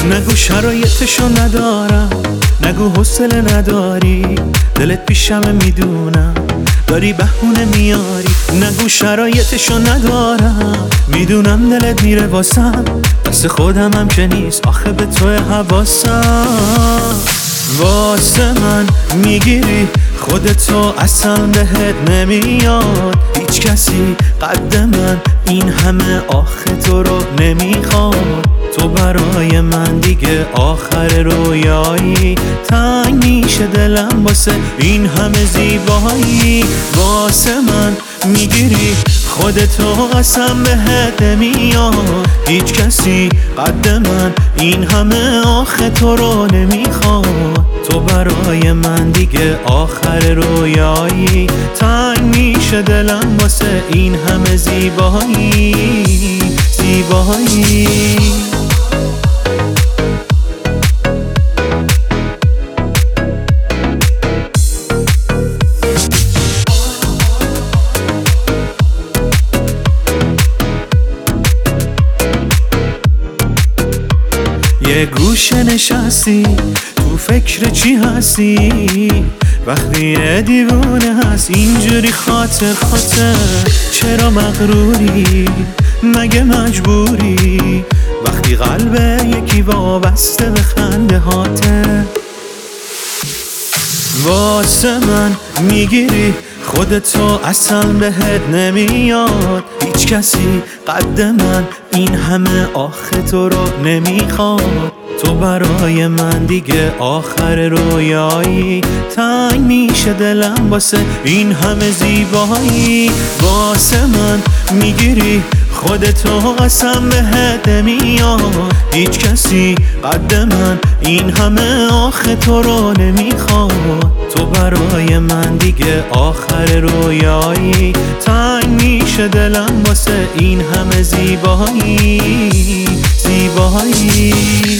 نگو شرایطشو ندارم، نگو حوصله نداری، دلت پیشمه میدونم داری بهونه میاری. نگو شرایطشو ندارم، میدونم دلت میره واسم، دست خودم هم که نیست آخه به توی حواسم. واسه من میگیری خودتو اصلا بهت نمیاد، هیچ کسی قد من این همه آخه تو رو نمیخواد. تو برای من دیگه آخر رویایی، تنگ میشه دلم واسه این همه زیبایی. واسه من میگیری خودتو قسم بهت نمیاد، هیچ کسی قد من این همه آخه تو رو نمیخواد. تو برای من دیگه آخر رویایی، تنگ میشه دلم واسه این همه زیبایی زیبایی. یه گوشه نشستی تو فکر چی هستی، وقتی یه دیوونه هست اینجوری خاطر خاطر. چرا مغروری مگه مجبوری، وقتی قلب یکی وابسته به خنده هاته. واسه من میگیری خودتو اصلا بهت نمیاد، هیچ کسی قد من این همه آخه تو رو نمیخواد. تو برای من دیگه آخر رویایی، تنگ میشه دلم واسه این همه زیبایی. واسه من میگیری خودتو قسم بهت نمیاد، هیچ کسی قد من این همه آخه تو رو نمیخواد. تو برای من دیگه آخر رویایی، تنگ میشه دلم واسه این همه زیبایی زیبایی.